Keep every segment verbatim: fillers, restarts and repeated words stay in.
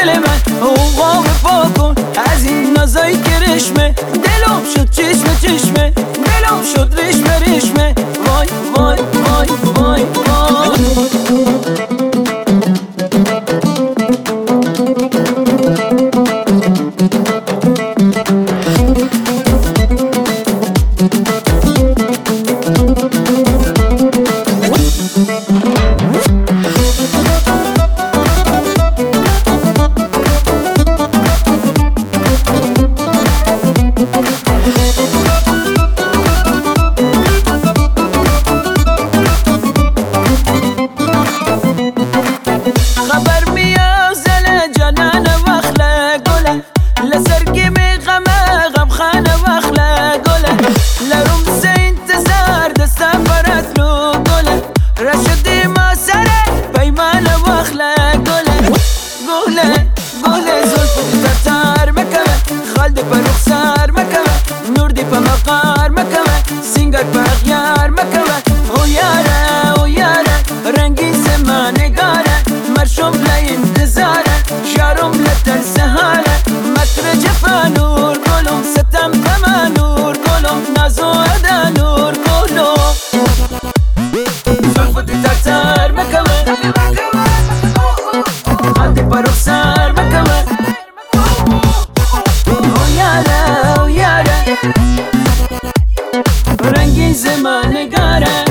دل من اوقا وفا کن از این نازای کرشمه. دلم شد چشمه چشمه، دلم شد رشمه رشمه. وای وای وای وای وای خبر میاد زل جانان وخله گله لسرگی می غمه غم خانه وخله گله لروم سه انتظار دستم برات لو گله رشدی ما سره پیمان وخله گله گله گله زلف تتار مکوه خالد پر رخسار مکوه نور دی په مقار مکوه سنگر په اغیار مکوه او یاره او یاره رنگی زمانگاره مرشم لای انتظاره شارم لتر سهاره متر جفا نور گلم ستم پما نور گلم نازو ادا نور گلم زلفتی ترتر مکوه خالد پر رخسار مکوه او یاره او یاره رنگی زمانگاره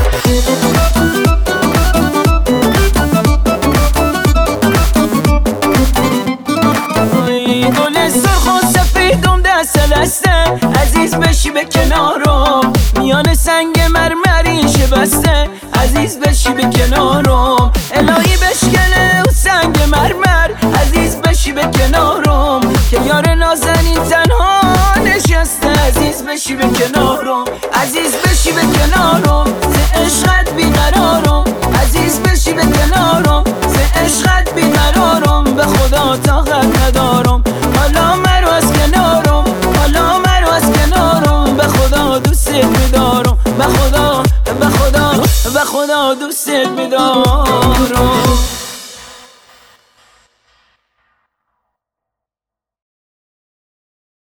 گل سرخ و سفیدم دست دسته عزیز بشی به کنارم میان سنگ مرمری شبسته عزیز بشی به کنارم الهی بشکنه و سنگ مرمر عزیز بشی به کنارم که یار نازنین تنها نشسته عزیز بشی به کنارم عزیز بشی به کنارم ز عشقت بیقرارم عزیز بشی به کنارم ز عشقت بیقرارم به خدا طاقت ندارم حالا مرو از کنارم حالا مرو از کنارم به خدا دوست می‌دارم به خدا به خدا به خدا دوست می‌دارم